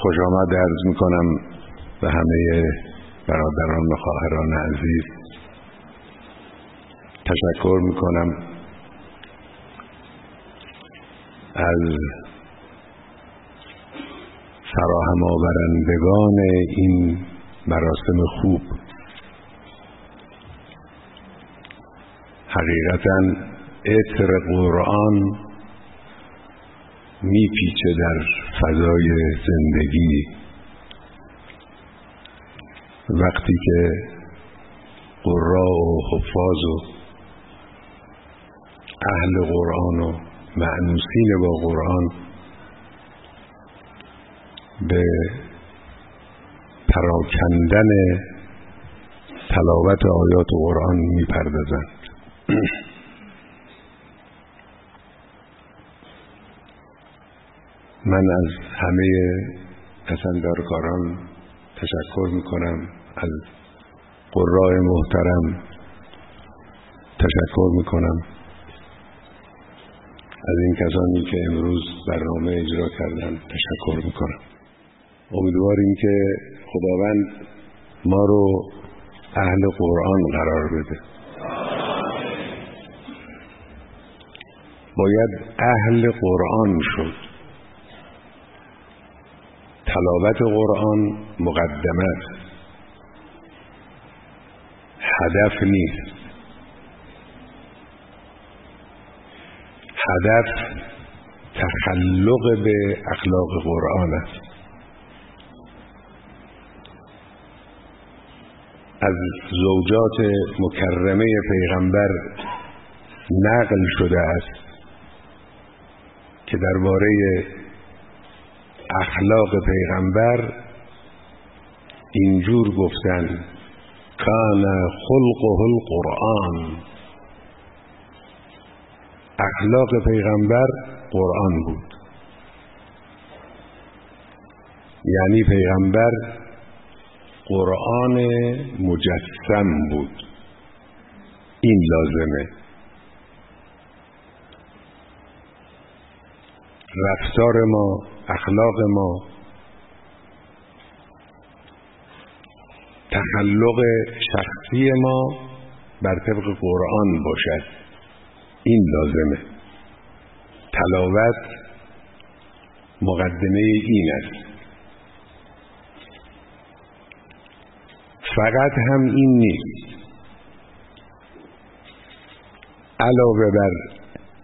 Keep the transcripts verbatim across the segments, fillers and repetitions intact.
خوش آمد عرض میکنم به همه برادران و خواهران عزیز. تشکر میکنم از فراهم آورندگان این مراسم خوب. حقیقتاً عطر قرآن میپیچه در فضای زندگی وقتی که قراء و حفاظ و اهل قرآن و مأنوسین با قرآن به پراکندن تلاوت آیات قرآن میپردازند. من از همه پسندارکاران تشکر میکنم، از قراء محترم تشکر میکنم، از این کسانی که امروز برنامه اجرا کردن تشکر میکنم. امیدواریم که خداوند ما رو اهل قرآن قرار بده. باید اهل قرآن شد. تلاوت قرآن مقدمه است، هدف نیست. هدف تخلق به اخلاق قرآن است. از زوجات مکرمه پیغمبر نقل شده است که درباره اخلاق پیغمبر اینجور گفتن: کان خلقه القرآن. اخلاق پیغمبر قرآن بود، یعنی پیغمبر قرآن مجسم بود. این لازمه. رفتار ما، اخلاق ما، تخلق شخصی ما بر طبق قرآن باشد. این لازمه. تلاوت مقدمه این است. فقط هم این نیست. علاوه بر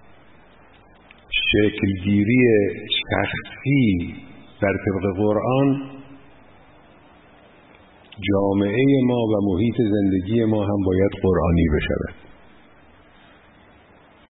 شکلگیری شخصی بر طبق قرآن، جامعه ما و محیط زندگی ما هم باید قرآنی بشود.